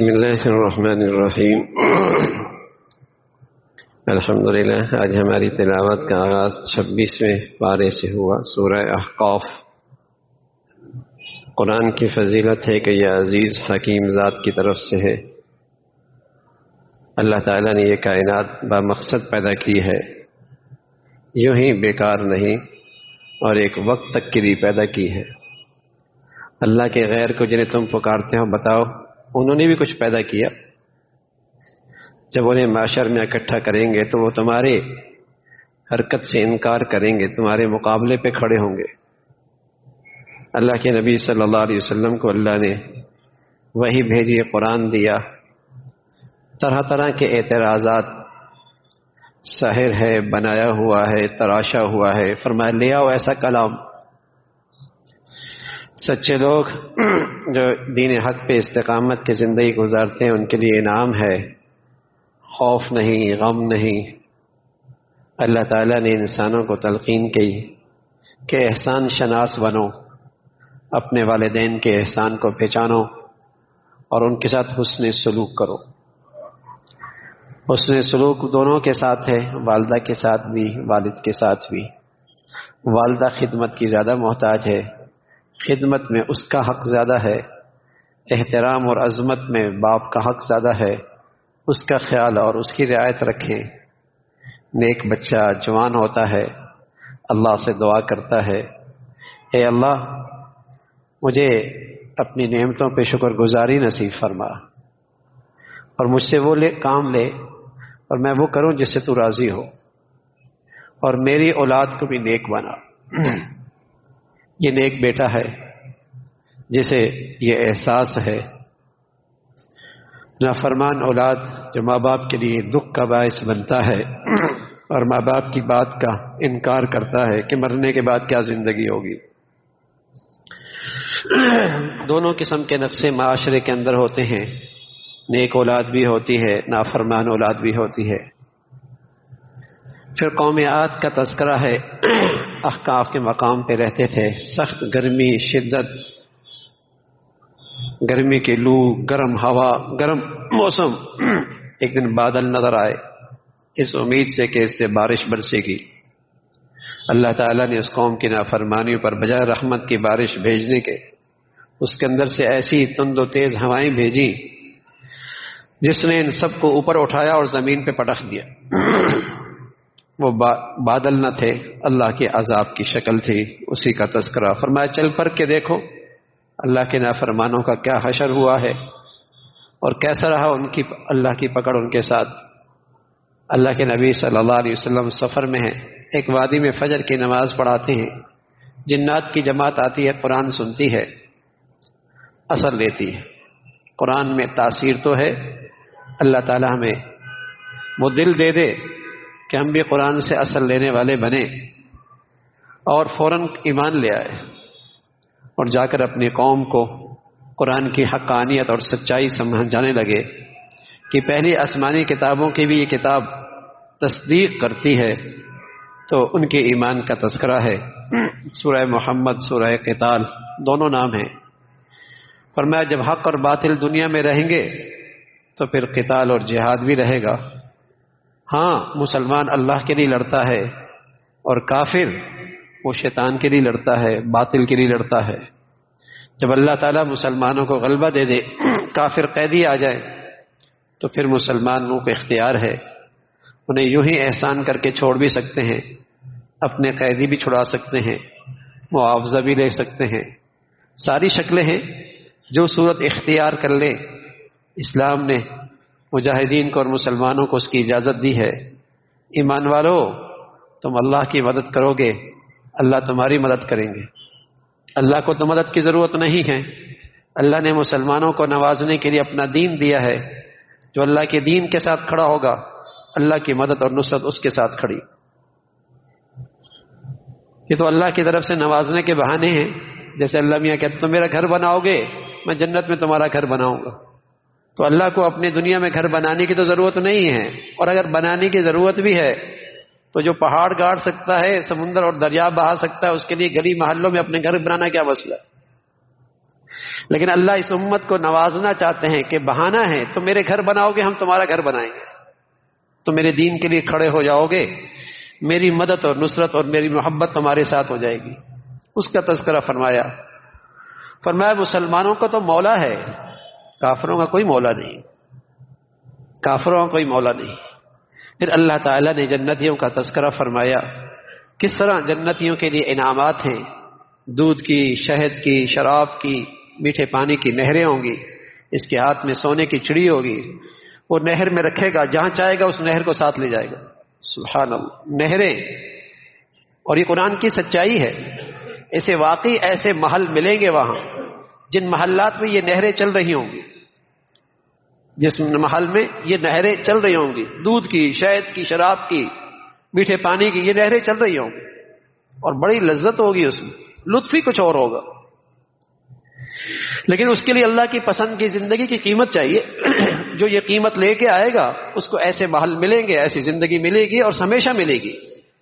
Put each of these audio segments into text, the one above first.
بسم اللہ الرحمن الرحیم الحمدللہ۔ آج ہماری تلاوت کا آغاز 26ویں پارے سے ہوا، سورہ احقاف۔ قرآن کی فضیلت ہے کہ یہ عزیز حکیم ذات کی طرف سے ہے۔ اللہ تعالیٰ نے یہ کائنات بامقصد پیدا کی ہے، یوں ہی بیکار نہیں، اور ایک وقت تک کے لیے پیدا کی ہے۔ اللہ کے غیر کو جنہیں تم پکارتے ہو، بتاؤ انہوں نے بھی کچھ پیدا کیا؟ جب انہیں معاشر میں اکٹھا کریں گے تو وہ تمہارے حرکت سے انکار کریں گے، تمہارے مقابلے پہ کھڑے ہوں گے۔ اللہ کے نبی صلی اللہ علیہ وسلم کو اللہ نے وحی بھیجی، قرآن دیا، طرح طرح کے اعتراضات، ساحر ہے، بنایا ہوا ہے، تراشا ہوا ہے، فرمایا لے آؤ ایسا کلام۔ سچے لوگ جو دین حق پہ استقامت کی زندگی گزارتے ہیں ان کے لیے انعام ہے، خوف نہیں، غم نہیں۔ اللہ تعالیٰ نے انسانوں کو تلقین کی کہ احسان شناس بنو، اپنے والدین کے احسان کو پہچانو اور ان کے ساتھ حسن سلوک کرو۔ حسن سلوک دونوں کے ساتھ ہے، والدہ کے ساتھ بھی، والد کے ساتھ بھی۔ والدہ خدمت کی زیادہ محتاج ہے، خدمت میں اس کا حق زیادہ ہے۔ احترام اور عظمت میں باپ کا حق زیادہ ہے، اس کا خیال اور اس کی رعایت رکھیں۔ نیک بچہ جوان ہوتا ہے، اللہ سے دعا کرتا ہے، اے اللہ مجھے اپنی نعمتوں پہ شکر گزاری نصیب فرما، اور مجھ سے وہ کام لے اور میں وہ کروں جس سے تو راضی ہو، اور میری اولاد کو بھی نیک بنا۔ یہ نیک بیٹا ہے جسے یہ احساس ہے۔ نافرمان اولاد جو ماں باپ کے لیے دکھ کا باعث بنتا ہے اور ماں باپ کی بات کا انکار کرتا ہے کہ مرنے کے بعد کیا زندگی ہوگی۔ دونوں قسم کے نقشے معاشرے کے اندر ہوتے ہیں، نیک اولاد بھی ہوتی ہے، نافرمان اولاد بھی ہوتی ہے۔ پھر قوم عاد کا تذکرہ ہے۔ احقاف کے مقام پہ رہتے تھے، سخت گرمی، شدت گرمی کی لو، گرم ہوا، گرم موسم۔ ایک دن بادل نظر آئے، اس امید سے کہ اس سے بارش برسے گی۔ اللہ تعالیٰ نے اس قوم کی نافرمانیوں پر بجائے رحمت کی بارش بھیجنے کے اس کے اندر سے ایسی تند و تیز ہوائیں بھیجی جس نے ان سب کو اوپر اٹھایا اور زمین پہ پٹخ دیا۔ وہ بادل نہ تھے، اللہ کے عذاب کی شکل تھی، اسی کا تذکرہ۔ فرمایا چل پر کے دیکھو اللہ کے نافرمانوں کا کیا حشر ہوا ہے اور کیسا رہا اللہ کی پکڑ ان کے ساتھ۔ اللہ کے نبی صلی اللہ علیہ وسلم سفر میں ہیں، ایک وادی میں فجر کی نماز پڑھاتے ہیں، جنات کی جماعت آتی ہے، قرآن سنتی ہے، اثر لیتی ہے۔ قرآن میں تاثیر تو ہے، اللہ تعالی ہمیں وہ دل دے دے کہ ہم بھی قرآن سے اثر لینے والے بنے اور فوراً ایمان لے آئے اور جا کر اپنی قوم کو قرآن کی حقانیت اور سچائی سمجھانے لگے کہ پہلی آسمانی کتابوں کی بھی یہ کتاب تصدیق کرتی ہے۔ تو ان کے ایمان کا تذکرہ ہے۔ سورہ محمد، سورہ قتال دونوں نام ہیں۔ فرمایا جب حق اور باطل دنیا میں رہیں گے تو پھر قتال اور جہاد بھی رہے گا۔ ہاں مسلمان اللہ کے لیے لڑتا ہے اور کافر وہ شیطان کے لیے لڑتا ہے، باطل کے لیے لڑتا ہے۔ جب اللہ تعالیٰ مسلمانوں کو غلبہ دے دے، کافر قیدی آ جائے تو پھر مسلمانوں کو اختیار ہے، انہیں یوں ہی احسان کر کے چھوڑ بھی سکتے ہیں، اپنے قیدی بھی چھڑا سکتے ہیں، معاوضہ بھی لے سکتے ہیں۔ ساری شکلیں ہیں، جو صورت اختیار کر لے۔ اسلام نے مجاہدین کو اور مسلمانوں کو اس کی اجازت دی ہے۔ ایمان والو تم اللہ کی مدد کرو گے، اللہ تمہاری مدد کریں گے۔ اللہ کو تو مدد کی ضرورت نہیں ہے، اللہ نے مسلمانوں کو نوازنے کے لیے اپنا دین دیا ہے۔ جو اللہ کے دین کے ساتھ کھڑا ہوگا، اللہ کی مدد اور نصرت اس کے ساتھ کھڑی۔ یہ تو اللہ کی طرف سے نوازنے کے بہانے ہیں، جیسے اللہ میاں کہتے تم میرا گھر بناؤ گے، میں جنت میں تمہارا گھر بناؤں گا۔ تو اللہ کو اپنی دنیا میں گھر بنانے کی تو ضرورت نہیں ہے، اور اگر بنانے کی ضرورت بھی ہے تو جو پہاڑ گاڑ سکتا ہے، سمندر اور دریا بہا سکتا ہے، اس کے لیے گلی محلوں میں اپنے گھر بنانا کیا مسئلہ ہے؟ لیکن اللہ اس امت کو نوازنا چاہتے ہیں کہ بہانہ ہے تو میرے گھر بناؤ گے، ہم تمہارا گھر بنائیں گے، تو میرے دین کے لیے کھڑے ہو جاؤ گے، میری مدد اور نصرت اور میری محبت تمہارے ساتھ ہو جائے گی۔ اس کا تذکرہ فرمایا مسلمانوں کا تو مولا ہے، کافروں کا کوئی مولا نہیں، کافروں کا کوئی مولا نہیں۔ پھر اللہ تعالیٰ نے جنتیوں کا تذکرہ فرمایا، کس طرح جنتیوں کے لیے انعامات ہیں، دودھ کی، شہد کی، شراب کی، میٹھے پانی کی نہریں ہوں گی، اس کے ہاتھ میں سونے کی چڑی ہوگی، وہ نہر میں رکھے گا، جہاں چاہے گا اس نہر کو ساتھ لے جائے گا۔ سبحان اللہ، نہریں، اور یہ قرآن کی سچائی ہے۔ ایسے واقعی ایسے محل ملیں گے وہاں جن محلات میں یہ نہریں چل رہی ہوں گی، جس محل میں یہ نہریں چل رہی ہوں گی، دودھ کی، شہد کی، شراب کی، میٹھے پانی کی، یہ نہریں چل رہی ہوں گی، اور بڑی لذت ہوگی، اس میں لطف ہی کچھ اور ہوگا۔ لیکن اس کے لیے اللہ کی پسند کی زندگی کی قیمت چاہیے۔ جو یہ قیمت لے کے آئے گا اس کو ایسے محل ملیں گے، ایسی زندگی ملے گی، اور ہمیشہ ملے گی۔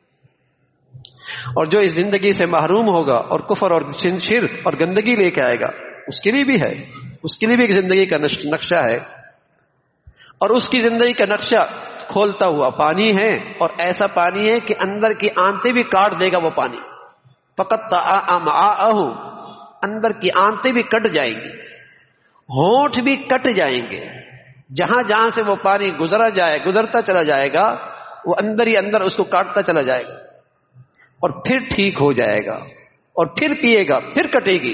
اور جو اس زندگی سے محروم ہوگا اور کفر اور شرک اور گندگی لے کے آئے گا، اس کے لیے بھی ہے، اس کے لیے بھی ایک زندگی کا نقشہ ہے، اور اس کی زندگی کا نقشہ کھولتا ہوا پانی ہے، اور ایسا پانی ہے کہ اندر کی آنتیں بھی کاٹ دے گا وہ پانی، فقط امعاءہ، اندر کی آنتیں بھی کٹ جائیں گی، ہونٹ بھی کٹ جائیں گے، جہاں جہاں سے وہ پانی گزرتا چلا جائے گا، وہ اندر ہی اندر اس کو کاٹتا چلا جائے گا، اور پھر ٹھیک ہو جائے گا، اور پھر پیے گا، پھر کٹے گی۔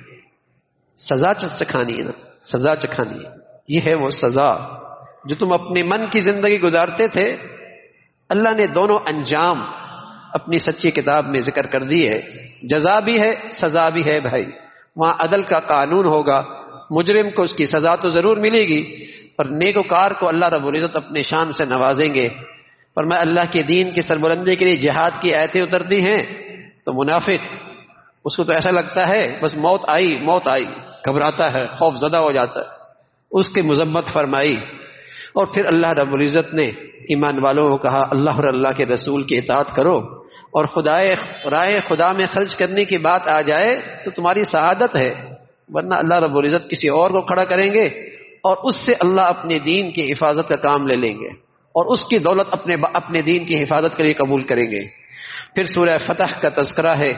سزا چکھانی ہے نا، سزا چکھانی ہے، یہ ہے وہ سزا جو تم اپنے من کی زندگی گزارتے تھے۔ اللہ نے دونوں انجام اپنی سچی کتاب میں ذکر کر دی ہے، جزا بھی ہے، سزا بھی ہے بھائی۔ وہاں عدل کا قانون ہوگا، مجرم کو اس کی سزا تو ضرور ملے گی، پر نیکوکار کو اللہ رب العزت اپنے شان سے نوازیں گے۔ فرمایا اللہ کے دین کی سربلندی کے لیے جہاد کی آیتیں اترتی ہیں تو منافق، اس کو تو ایسا لگتا ہے بس موت آئی، موت آئی، گھبراتا ہے، خوف زدہ ہو جاتا ہے، اس کی مذمت فرمائی۔ اور پھر اللہ رب العزت نے ایمان والوں کو کہا اللہ اور اللہ کے رسول کی اطاعت کرو، اور راہ خدا میں خرچ کرنے کی بات آ جائے تو تمہاری سعادت ہے، ورنہ اللہ رب العزت کسی اور کو کھڑا کریں گے، اور اس سے اللہ اپنے دین کی حفاظت کا کام لے لیں گے، اور اس کی دولت اپنے دین کی حفاظت کے لیے قبول کریں گے۔ پھر سورہ فتح کا تذکرہ ہے،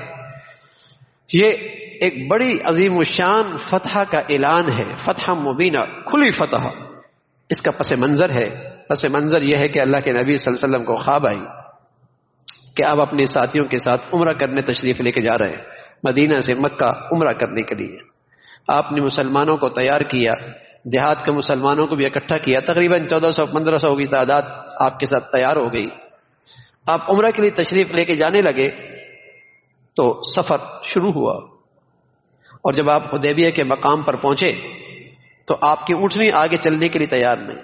یہ ایک بڑی عظیم الشان فتح کا اعلان ہے، فتح مبینہ، کھلی فتح۔ اس کا پس منظر ہے، پس منظر یہ ہے کہ اللہ کے نبی صلی اللہ علیہ وسلم کو خواب آئی کہ آپ اپنے ساتھیوں کے ساتھ عمرہ کرنے تشریف لے کے جا رہے ہیں، مدینہ سے مکہ عمرہ کرنے کے لیے۔ آپ نے مسلمانوں کو تیار کیا، دیہات کے مسلمانوں کو بھی اکٹھا کیا، تقریباً 1400-1500 کی تعداد آپ کے ساتھ تیار ہو گئی۔ آپ عمرہ کے لیے تشریف لے کے جانے لگے تو سفر شروع ہوا، اور جب آپ حدیبیہ کے مقام پر پہنچے تو آپ کی اونٹنی آگے چلنے کے لیے تیار نہیں۔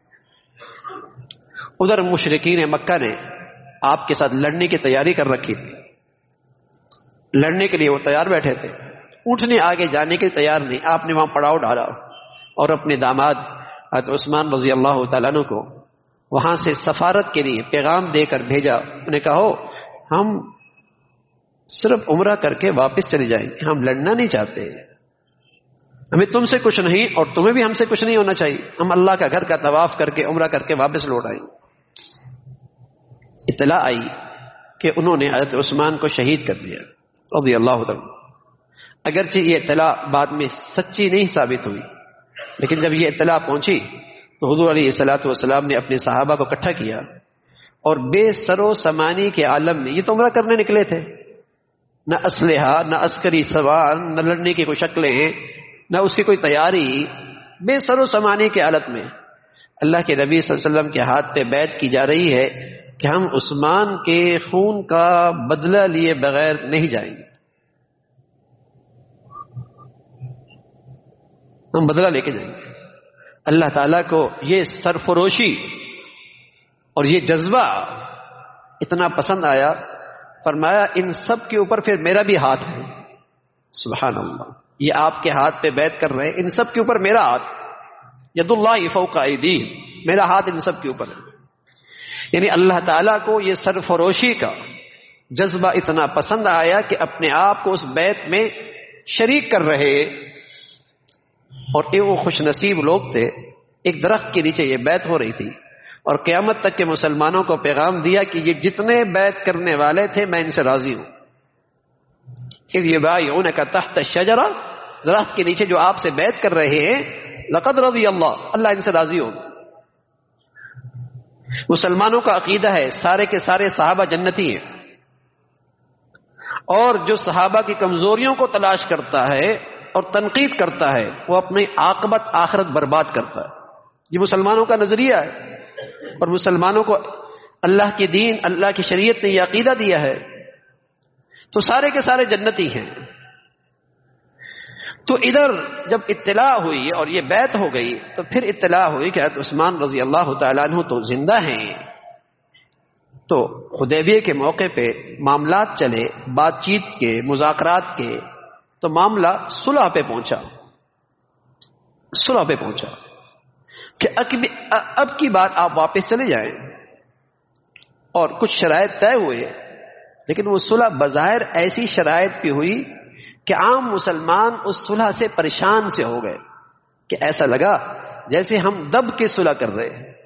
ادھر مشرکین مکہ نے آپ کے ساتھ لڑنے کی تیاری کر رکھی تھی، لڑنے کے لیے وہ تیار بیٹھے تھے، اونٹنی آگے جانے کے لیے تیار نہیں۔ آپ نے وہاں پڑاؤ ڈالا اور اپنے داماد حضرت عثمان رضی اللہ تعالیٰ عنہ کو وہاں سے سفارت کے لیے پیغام دے کر بھیجا۔ انہوں نے کہا ہم صرف عمرہ کر کے واپس چلے جائیں گے، ہم لڑنا نہیں چاہتے، ہمیں تم سے کچھ نہیں اور تمہیں بھی ہم سے کچھ نہیں ہونا چاہیے، ہم اللہ کا گھر کا طواف کر کے عمرہ کر کے واپس لوٹ آئیں۔ اطلاع آئی کہ انہوں نے حضرت عثمان کو شہید کر دیا رضی اللہ عنہ۔ اگرچہ یہ اطلاع بعد میں سچی نہیں ثابت ہوئی، لیکن جب یہ اطلاع پہنچی تو حضور علیہ الصلوۃ والسلام نے اپنے صحابہ کو اکٹھا کیا، اور بے سر و سامانی کے عالم میں، یہ تو عمرہ کرنے نکلے تھے، نہ اسلحہ، نہ عسکری سوار، نہ لڑنے کی کوئی شکلیں ہیں، نہ اس کی کوئی تیاری، بے سر و سامانی کی حالت میں اللہ کے نبی صلی اللہ علیہ وسلم کے ہاتھ پہ بیعت کی جا رہی ہے کہ ہم عثمان کے خون کا بدلہ لیے بغیر نہیں جائیں گے، ہم بدلہ لے کے جائیں گے۔ اللہ تعالیٰ کو یہ سرفروشی اور یہ جذبہ اتنا پسند آیا، فرمایا ان سب کے اوپر پھر میرا بھی ہاتھ ہے۔ سبحان اللہ، یہ آپ کے ہاتھ پہ بیعت کر رہے ہیں، ان سب کے اوپر میرا ہاتھ، ید اللہ فوق ایدیہم، میرا ہاتھ ان سب کے اوپر ہے۔ یعنی اللہ تعالیٰ کو یہ سرفروشی کا جذبہ اتنا پسند آیا کہ اپنے آپ کو اس بیعت میں شریک کر رہے، اور یہ وہ خوش نصیب لوگ تھے. ایک درخت کے نیچے یہ بیعت ہو رہی تھی اور قیامت تک کے مسلمانوں کو پیغام دیا کہ یہ جتنے بیعت کرنے والے تھے میں ان سے راضی ہوں. اذ یبایعونک تحت الشجرہ، درخت کے نیچے جو آپ سے بیعت کر رہے ہیں، لقد رضی اللہ ان سے راضی ہو. مسلمانوں کا عقیدہ ہے سارے کے سارے صحابہ جنتی ہیں، اور جو صحابہ کی کمزوریوں کو تلاش کرتا ہے اور تنقید کرتا ہے وہ اپنی عاقبت آخرت برباد کرتا ہے. یہ مسلمانوں کا نظریہ ہے، اور مسلمانوں کو اللہ کی دین، اللہ کی شریعت نے یہ عقیدہ دیا ہے. تو سارے کے سارے جنتی ہیں. تو ادھر جب اطلاع ہوئی اور یہ بیعت ہو گئی تو پھر اطلاع ہوئی کہ حضرت عثمان رضی اللہ تعالیٰ عنہ تو زندہ ہیں. تو حدیبیہ کے موقع پہ معاملات چلے، بات چیت کے، مذاکرات کے، تو معاملہ صلح پہ پہنچا. صلح پہ پہنچا کہ اب کی بات آپ واپس چلے جائیں، اور کچھ شرائط طے ہوئے. لیکن وہ صلح بظاہر ایسی شرائط پہ ہوئی کہ عام مسلمان اس صلح سے پریشان سے ہو گئے، کہ ایسا لگا جیسے ہم دب کے صلح کر رہے ہیں،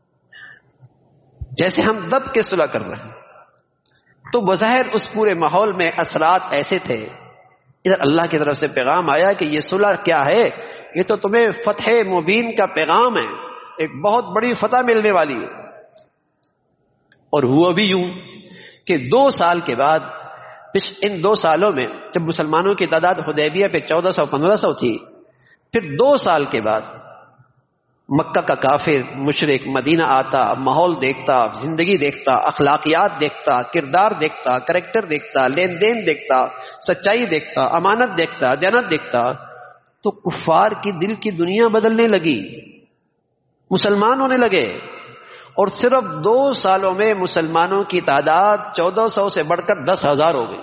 جیسے ہم دب کے صلح کر رہے ہیں. تو بظاہر اس پورے ماحول میں اثرات ایسے تھے. ادھر اللہ کی طرف سے پیغام آیا کہ یہ صلح کیا ہے، یہ تو تمہیں فتح مبین کا پیغام ہے، ایک بہت بڑی فتح ملنے والی ہے. اور ہوا بھی یوں کہ 2 سال کے بعد، ان 2 سالوں میں جب مسلمانوں کی تعداد حدیبیہ پہ 1400-1500 تھی، پھر 2 سال کے بعد مکہ کا کافر مشرک مدینہ آتا، ماحول دیکھتا، زندگی دیکھتا، اخلاقیات دیکھتا، کردار دیکھتا، کریکٹر دیکھتا، لین دین دیکھتا، سچائی دیکھتا، امانت دیکھتا، دیانت دیکھتا، تو کفار کی دل کی دنیا بدلنے لگی، مسلمان ہونے لگے. اور صرف 2 سالوں میں مسلمانوں کی تعداد 1400 سے بڑھ کر 10,000 ہو گئی.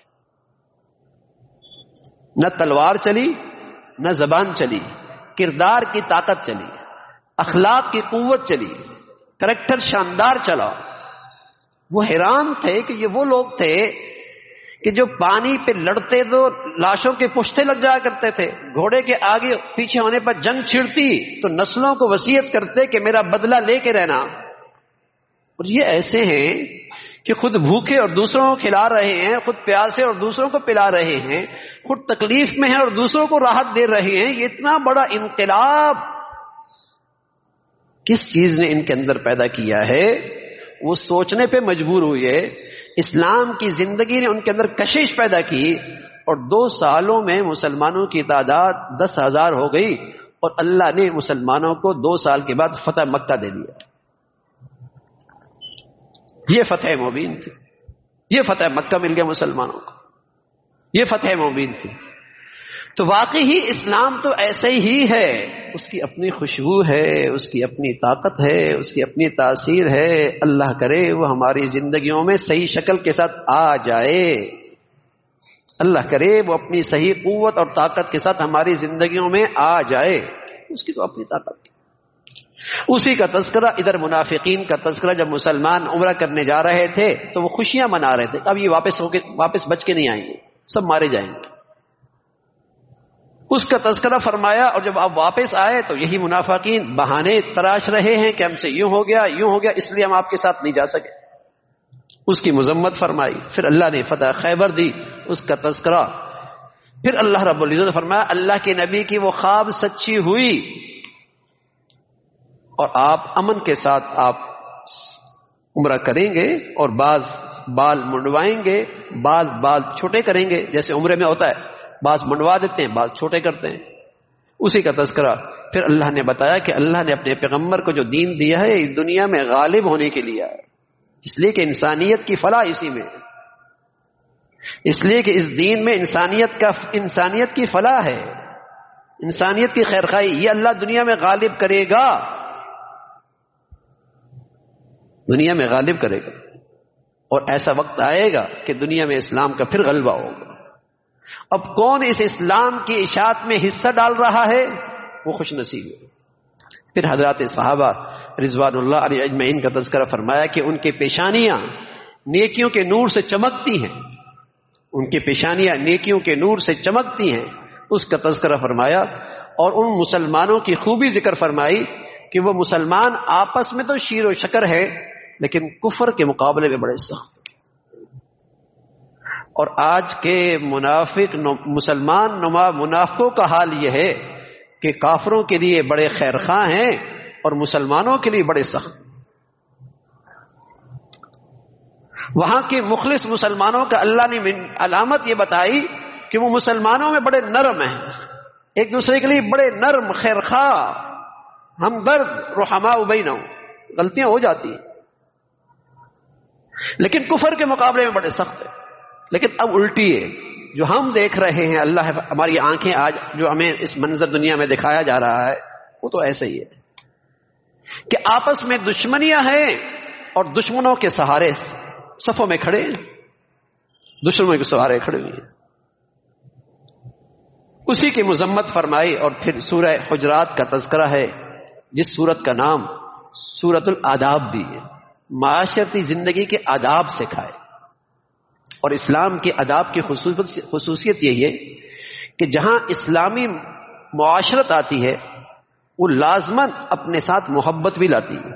نہ تلوار چلی، نہ زبان چلی، کردار کی طاقت چلی، اخلاق کی قوت چلی، کریکٹر شاندار چلا. وہ حیران تھے کہ یہ وہ لوگ تھے کہ جو پانی پہ لڑتے تو لاشوں کے پشتے لگ جایا کرتے تھے، گھوڑے کے آگے پیچھے ہونے پر جنگ چھڑتی تو نسلوں کو وصیت کرتے کہ میرا بدلہ لے کے رہنا. اور یہ ایسے ہیں کہ خود بھوکے اور دوسروں کو کھلا رہے ہیں، خود پیاسے اور دوسروں کو پلا رہے ہیں، خود تکلیف میں ہیں اور دوسروں کو راحت دے رہے ہیں. یہ اتنا بڑا انقلاب کس چیز نے ان کے اندر پیدا کیا ہے؟ وہ سوچنے پہ مجبور ہوئے. اسلام کی زندگی نے ان کے اندر کشش پیدا کی، اور 2 سالوں میں مسلمانوں کی تعداد 10,000 ہو گئی، اور اللہ نے مسلمانوں کو 2 سال کے بعد فتح مکہ دے دیا. یہ فتح مبین تھی، یہ فتح مکہ مل گیا مسلمانوں کو، یہ فتح مبین تھی. تو واقعی ہی اسلام تو ایسے ہی ہے، اس کی اپنی خوشبو ہے، اس کی اپنی طاقت ہے، اس کی اپنی تاثیر ہے. اللہ کرے وہ ہماری زندگیوں میں صحیح شکل کے ساتھ آ جائے، اللہ کرے وہ اپنی صحیح قوت اور طاقت کے ساتھ ہماری زندگیوں میں آ جائے. اس کی تو اپنی طاقت ہے. اسی کا تذکرہ ادھر منافقین کا تذکرہ، جب مسلمان عمرہ کرنے جا رہے تھے تو وہ خوشیاں منا رہے تھے، اب یہ واپس بچ کے نہیں آئیں گے، سب مارے جائیں گے. اس کا تذکرہ فرمایا، اور جب آپ واپس آئے تو یہی منافقین بہانے تراش رہے ہیں کہ ہم سے یوں ہو گیا یوں ہو گیا، اس لیے ہم آپ کے ساتھ نہیں جا سکے. اس کی مذمت فرمائی. پھر اللہ نے فتح خیبر دی، اس کا تذکرہ. پھر اللہ رب العزت نے فرمایا اللہ کے نبی کی وہ خواب سچی ہوئی، اور آپ امن کے ساتھ آپ عمرہ کریں گے، اور بعض بال منڈوائیں گے، بال چھوٹے کریں گے، جیسے عمرے میں ہوتا ہے، بعض منڈوا دیتے ہیں، بعض چھوٹے کرتے ہیں. اسی کا تذکرہ. پھر اللہ نے بتایا کہ اللہ نے اپنے پیغمبر کو جو دین دیا ہے اس دنیا میں غالب ہونے کے لیے ہے، اس لیے کہ انسانیت کی فلاح اسی میں، اس لیے کہ اس دین میں انسانیت کی فلاح ہے، انسانیت کی خیرخواہی. یہ اللہ دنیا میں غالب کرے گا، دنیا میں غالب کرے گا. اور ایسا وقت آئے گا کہ دنیا میں اسلام کا پھر غلبہ ہوگا. اب کون اس اسلام کی اشاعت میں حصہ ڈال رہا ہے وہ خوش نصیب ہے. پھر حضرات صحابہ رضوان اللہ علیہ اجمعین کا تذکرہ فرمایا کہ ان کی پیشانیاں نیکیوں کے نور سے چمکتی ہیں، ان کی پیشانیاں نیکیوں کے نور سے چمکتی ہیں. اس کا تذکرہ فرمایا. اور ان مسلمانوں کی خوبی ذکر فرمائی کہ وہ مسلمان آپس میں تو شیر و شکر ہے لیکن کفر کے مقابلے میں بڑے سخت. اور آج کے مسلمان نما منافقوں کا حال یہ ہے کہ کافروں کے لیے بڑے خیرخواہ ہیں اور مسلمانوں کے لیے بڑے سخت. وہاں کے مخلص مسلمانوں کا اللہ نے علامت یہ بتائی کہ وہ مسلمانوں میں بڑے نرم ہیں، ایک دوسرے کے لیے بڑے نرم، خیرخواہ، ہمدرد، رحماء بینہم. غلطیاں ہو جاتی ہیں لیکن کفر کے مقابلے میں بڑے سخت ہیں. لیکن اب الٹی ہے، جو ہم دیکھ رہے ہیں، اللہ ہماری آنکھیں آج جو ہمیں اس منظر دنیا میں دکھایا جا رہا ہے وہ تو ایسا ہی ہے کہ آپس میں دشمنیاں ہیں اور دشمنوں کے سہارے صفوں میں کھڑے ہیں، دشمنوں کے سہارے کھڑے ہوئے ہیں. اسی کی مذمت فرمائی. اور پھر سورہ حجرات کا تذکرہ ہے جس سورت کا نام سورۃ الآداب بھی ہے. معاشرتی زندگی کے آداب سکھائے. اور اسلام کے آداب کی خصوصیت یہی ہے کہ جہاں اسلامی معاشرت آتی ہے وہ لازماً اپنے ساتھ محبت بھی لاتی ہے.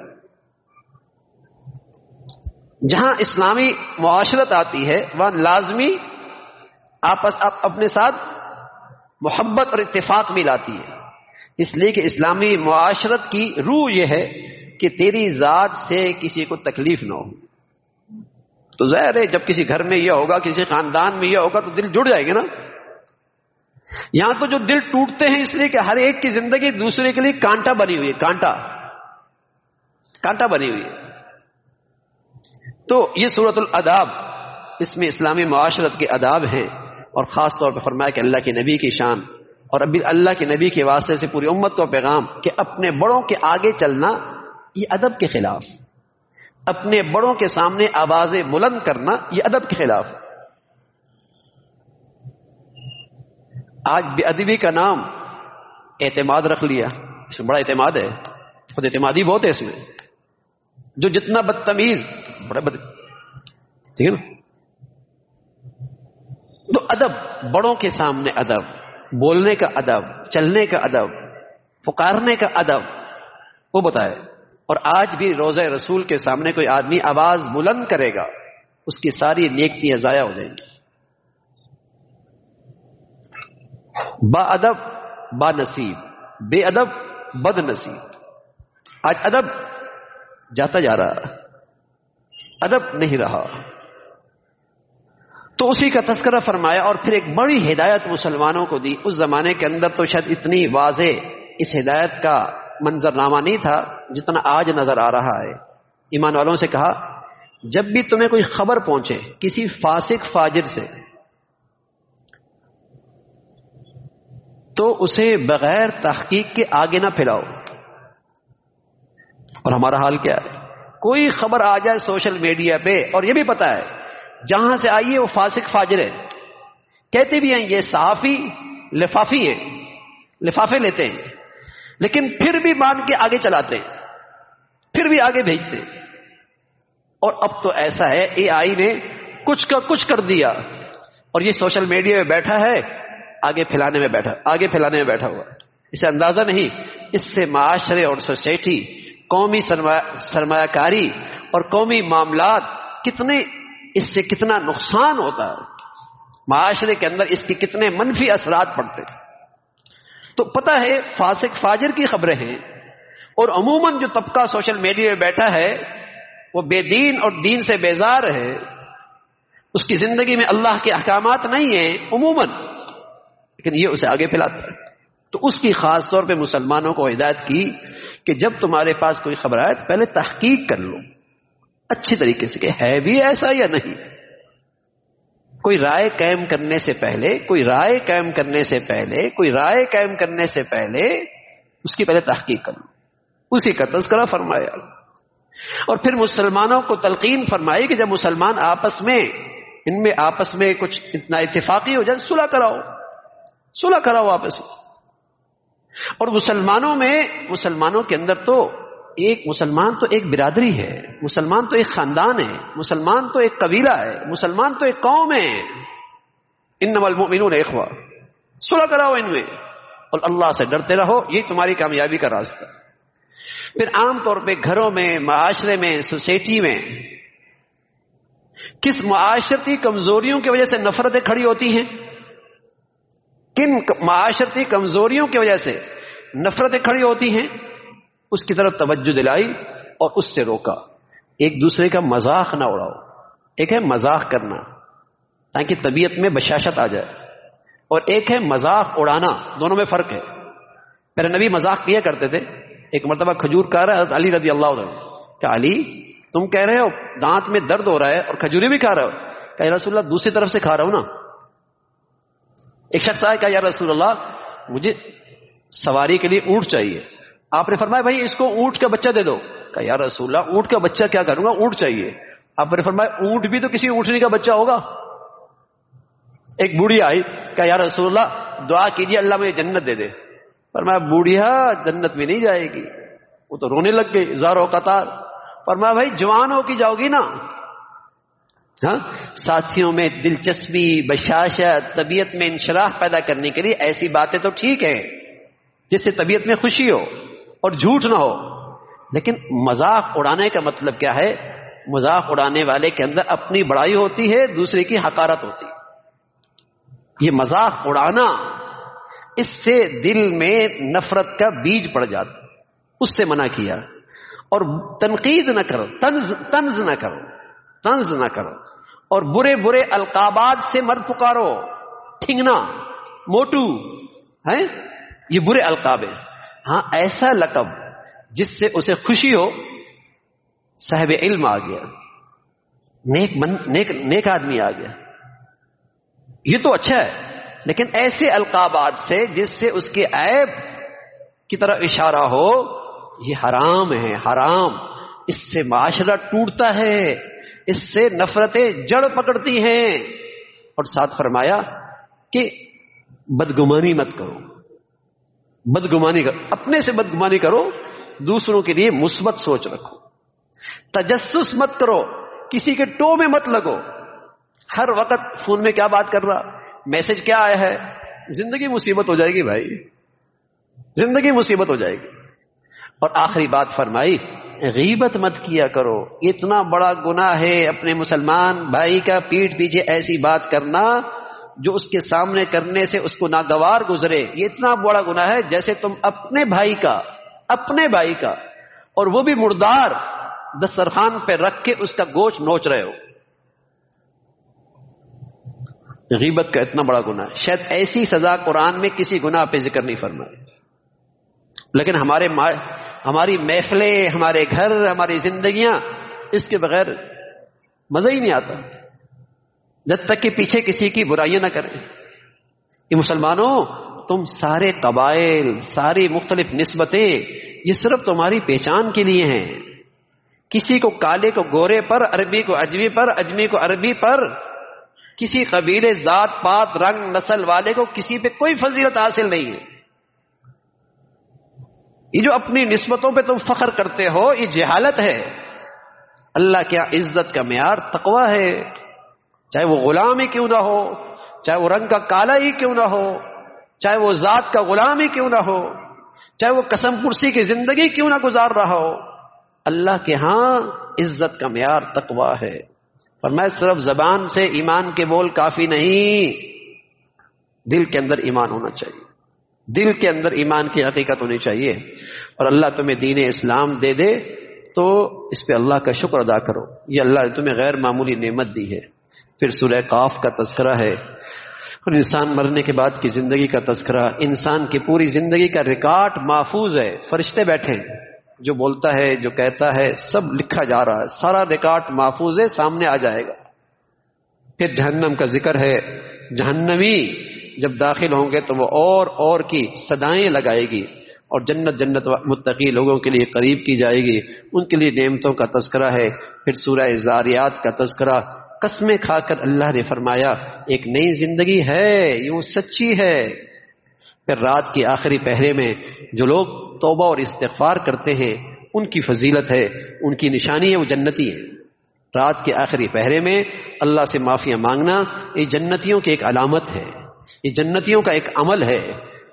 جہاں اسلامی معاشرت آتی ہے وہاں لازمی اپنے ساتھ محبت اور اتفاق بھی لاتی ہے. اس لیے کہ اسلامی معاشرت کی روح یہ ہے کہ تیری ذات سے کسی کو تکلیف نہ ہو. تو ظاہر ہے جب کسی گھر میں یہ ہوگا، کسی خاندان میں یہ ہوگا تو دل جڑ جائے گا نا. یہاں تو جو دل ٹوٹتے ہیں اس لیے کہ ہر ایک کی زندگی دوسرے کے لیے کانٹا بنی ہوئی ہے، کانٹا بنی ہوئی ہے. تو یہ سورۃ الآداب، اس میں اسلامی معاشرت کے آداب ہیں. اور خاص طور پہ فرمایا کہ اللہ کے نبی کی شان اور ابھی اللہ کے نبی کے واسطے سے پوری امت کو پیغام کہ اپنے بڑوں کے آگے چلنا یہ ادب کے خلاف، اپنے بڑوں کے سامنے آوازیں بلند کرنا یہ ادب کے خلاف. آج بے ادبی کا نام اعتماد رکھ لیا. اس میں بڑا اعتماد ہے، خود اعتمادی بہت ہے اس میں. جو جتنا بدتمیز ٹھیک ہے نا. تو ادب، بڑوں کے سامنے ادب، بولنے کا ادب، چلنے کا ادب، پکارنے کا ادب وہ بتائے. اور آج بھی روضہ رسول کے سامنے کوئی آدمی آواز بلند کرے گا اس کی ساری نیکیاں ضائع ہو جائیں گی. با ادب با نصیب، بے ادب بد نصیب. آج ادب جاتا جا رہا، ادب نہیں رہا. تو اسی کا تذکرہ فرمایا. اور پھر ایک بڑی ہدایت مسلمانوں کو دی. اس زمانے کے اندر تو شاید اتنی واضح اس ہدایت کا منظرنامہ نہیں تھا جتنا آج نظر آ رہا ہے. ایمان والوں سے کہا جب بھی تمہیں کوئی خبر پہنچے کسی فاسق فاجر سے تو اسے بغیر تحقیق کے آگے نہ پھیلاؤ. اور ہمارا حال کیا ہے؟ کوئی خبر آ جائے سوشل میڈیا پہ اور یہ بھی پتا ہے جہاں سے آئیے وہ فاسق فاجر ہے، کہتے بھی ہیں یہ صحافی لفافی ہیں، لفافے لیتے ہیں، لیکن پھر بھی باندھ کے آگے چلاتے ہیں، پھر بھی آگے بھیجتے ہیں. اور اب تو ایسا ہے اے آئی نے کچھ کا کچھ کر دیا اور یہ سوشل میڈیا میں بیٹھا ہے آگے پھیلانے میں بیٹھا ہوا. اسے اندازہ نہیں اس سے معاشرے اور سوسائٹی، قومی سرمایہ کاری اور قومی معاملات اس سے کتنا نقصان ہوتا ہے، معاشرے کے اندر اس کے کتنے منفی اثرات پڑتے ہیں. تو پتہ ہے فاسق فاجر کی خبریں ہیں. اور عموماً جو طبقہ سوشل میڈیا میں بیٹھا ہے وہ بے دین اور دین سے بیزار ہے، اس کی زندگی میں اللہ کے احکامات نہیں ہیں عموماً، لیکن یہ اسے آگے پھیلاتا ہے. تو اس کی خاص طور پہ مسلمانوں کو ہدایت کی کہ جب تمہارے پاس کوئی خبر آئے تو پہلے تحقیق کر لو اچھی طریقے سے کہ ہے بھی ایسا یا نہیں. کوئی رائے قائم کرنے سے پہلے اس کی پہلے تحقیق کر لو. اسی کا تذکرہ فرمایا. اور پھر مسلمانوں کو تلقین فرمائی کہ جب مسلمان آپس میں کچھ اتنا اتفاقی ہو جائے صلح کراؤ آپس میں. اور مسلمانوں کے اندر تو مسلمان تو ایک برادری ہے، مسلمان تو ایک خاندان ہے، مسلمان تو ایک قبیلہ ہے، مسلمان تو ایک قوم ہے. انما المؤمنون اخوہ. صلح کراؤ ان میں. اور اللہ سے ڈرتے رہو، یہ تمہاری کامیابی کا راستہ۔ پھر عام طور پہ گھروں میں، معاشرے میں، سوسائٹی میں کس معاشرتی کمزوریوں کی وجہ سے نفرتیں کھڑی ہوتی ہیں؟ کن معاشرتی کمزوریوں کی وجہ سے نفرتیں کھڑی ہوتی ہیں؟ اس کی طرف توجہ دلائی اور اس سے روکا۔ ایک دوسرے کا مذاق نہ اڑاؤ۔ ایک ہے مذاق کرنا تاکہ طبیعت میں بشاشت آ جائے، اور ایک ہے مذاق اڑانا، دونوں میں فرق ہے۔ میرے نبی مذاق کیا کرتے تھے۔ ایک مرتبہ کھجور کھا رہا ہے علی رضی اللہ عنہ، کہ علی تم کہہ رہے ہو دانت میں درد ہو رہا ہے اور کھجورے بھی کھا رہے ہو؟ کہ یا رسول اللہ دوسری طرف سے کھا رہا ہوں نا۔ ایک شخص آیا کہ یا رسول اللہ مجھے سواری کے لیے اونٹ چاہیے۔ آپ نے فرمایا بھائی اس کو اونٹ کا بچہ دے دو۔ کہ یا رسول اللہ اونٹ کا بچہ کیا کروں گا، اونٹ چاہیے۔ آپ نے فرمایا اونٹ بھی تو کسی اونٹنی کا بچہ ہوگا۔ ایک بوڑھی آئی کہ یا رسول اللہ دعا کیجیے اللہ مجھے جنت دے دے۔ فرمایا بوڑھیا جنت میں نہیں جائے گی، وہ تو رونے لگ گئی زاروں قطار۔ فرمایا بھائی جوان ہو کی جاؤ گی نا۔ ہاں، ساتھیوں میں دلچسپی، بشاشت، طبیعت میں انشراح پیدا کرنے کے لیے ایسی باتیں تو ٹھیک ہے جس سے طبیعت میں خوشی ہو اور جھوٹ نہ ہو، لیکن مذاق اڑانے کا مطلب کیا ہے؟ مذاق اڑانے والے کے اندر اپنی بڑائی ہوتی ہے، دوسرے کی حقارت ہوتی ہے۔ یہ مذاق اڑانا، اس سے دل میں نفرت کا بیج پڑ جاتا، اس سے منع کیا۔ اور تنقید نہ کرو، طنز نہ کرو، طنز نہ کرو، اور برے برے القابات سے مت پکارو۔ ٹھنگنا، موٹو ہے، یہ برے القاب ہیں۔ ہاں ایسا لقب جس سے اسے خوشی ہو، صاحب علم آ گیا، نیک آدمی آ گیا، یہ تو اچھا ہے، لیکن ایسے القابات سے جس سے اس کے عیب کی طرف اشارہ ہو، یہ حرام ہے، حرام۔ اس سے معاشرہ ٹوٹتا ہے، اس سے نفرتیں جڑ پکڑتی ہیں۔ اور ساتھ فرمایا کہ بدگمانی مت کرو، بدگمانی کرو، اپنے سے بدگمانی کرو، دوسروں کے لیے مثبت سوچ رکھو۔ تجسس مت کرو، کسی کے ٹو میں مت لگو۔ ہر وقت فون میں کیا بات کر رہا، میسج کیا آیا ہے، زندگی مصیبت ہو جائے گی بھائی، زندگی مصیبت ہو جائے گی۔ اور آخری بات فرمائی غیبت مت کیا کرو، اتنا بڑا گناہ ہے اپنے مسلمان بھائی کا پیٹھ پیچھے ایسی بات کرنا جو اس کے سامنے کرنے سے اس کو ناگوار گزرے۔ یہ اتنا بڑا گناہ ہے جیسے تم اپنے بھائی کا اور وہ بھی مردار دسترخوان پہ رکھ کے اس کا گوشت نوچ رہے ہو۔ غیبت کا اتنا بڑا گناہ ہے، شاید ایسی سزا قرآن میں کسی گناہ پہ ذکر نہیں فرمایا، لیکن ہماری محفلیں، ہمارے گھر، ہماری زندگیاں اس کے بغیر مزہ ہی نہیں آتا جب تک کہ پیچھے کسی کی برائیاں نہ کریں۔ یہ مسلمانوں، تم سارے قبائل، ساری مختلف نسبتیں، یہ صرف تمہاری پہچان کے لیے ہیں۔ کسی کو کالے کو گورے پر، عربی کو اجمی پر، اجمی کو عربی پر، کسی قبیلے، ذات پات، رنگ، نسل والے کو کسی پہ کوئی فضیلت حاصل نہیں ہے۔ یہ جو اپنی نسبتوں پہ تم فخر کرتے ہو، یہ جہالت ہے۔ اللہ کیا عزت کا معیار تقوی ہے، چاہے وہ غلام ہی کیوں نہ ہو، چاہے وہ رنگ کا کالا ہی کیوں نہ ہو، چاہے وہ ذات کا غلام ہی کیوں نہ ہو، چاہے وہ قسم پرسی کی زندگی کیوں نہ گزار رہا ہو، اللہ کے ہاں عزت کا معیار تقوی ہے۔ فرمایا صرف زبان سے ایمان کے بول کافی نہیں، دل کے اندر ایمان ہونا چاہیے، دل کے اندر ایمان کی حقیقت ہونی چاہیے۔ اور اللہ تمہیں دین اسلام دے دے تو اس پہ اللہ کا شکر ادا کرو، یہ اللہ نے تمہیں غیر معمولی نعمت دی ہے۔ پھر سورہ قاف کا تذکرہ ہے، اور انسان مرنے کے بعد کی زندگی کا تذکرہ، انسان کی پوری زندگی کا ریکارڈ محفوظ ہے، فرشتے بیٹھے ہیں، جو بولتا ہے، جو کہتا ہے، سب لکھا جا رہا ہے، سارا ریکارڈ محفوظ ہے، سامنے آ جائے گا۔ پھر جہنم کا ذکر ہے، جہنمی جب داخل ہوں گے تو وہ اور کی صدائیں لگائے گی، اور جنت متقی لوگوں کے لیے قریب کی جائے گی، ان کے لیے نعمتوں کا تذکرہ ہے۔ پھر سورہ زاریات کا تذکرہ، قسمیں کھا کر اللہ نے فرمایا ایک نئی زندگی ہے، یوں سچی ہے۔ پھر رات کے آخری پہرے میں جو لوگ توبہ اور استغفار کرتے ہیں ان کی فضیلت ہے، ان کی نشانی ہے، وہ جنتی ہے۔ رات کے آخری پہرے میں اللہ سے معافیاں مانگنا، یہ جنتیوں کی ایک علامت ہے، یہ جنتیوں کا ایک عمل ہے۔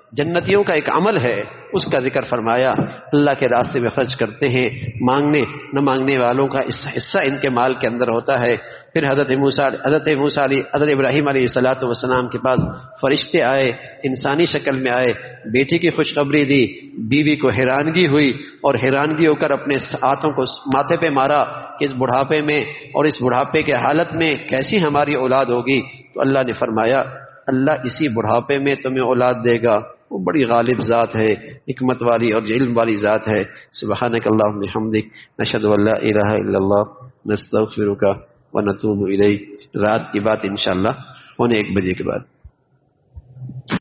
جنتیوں کا ایک عمل ہے اس کا ذکر فرمایا. اللہ کے راستے میں خرچ کرتے ہیں، مانگنے نہ مانگنے والوں کا حصہ ان کے مال کے اندر ہوتا ہے. پھر حضرت ابراہیم علیہ الصلوۃ والسلام کے پاس فرشتے آئے، انسانی شکل میں آئے، بیٹی کی خوشخبری دی. بیوی کو حیرانگی ہوئی اور حیرانگی ہو کر اپنے ہاتھوں کو ماتھے پہ مارا کہ اس بڑھاپے میں اور اس بڑھاپے کے حالت میں کیسی ہماری اولاد ہوگی. تو اللہ نے فرمایا اللہ اسی بڑھاپے میں تمہیں اولاد دے گا. وہ بڑی غالب ذات ہے، حکمت والی اور علم والی ذات ہے. سبحانک اللہم بحمدک نشہد ان لا الہ الا اللہ نستغفرک ونتوب الیک. رات کی بات انشاءاللہ 1:45 کے بعد.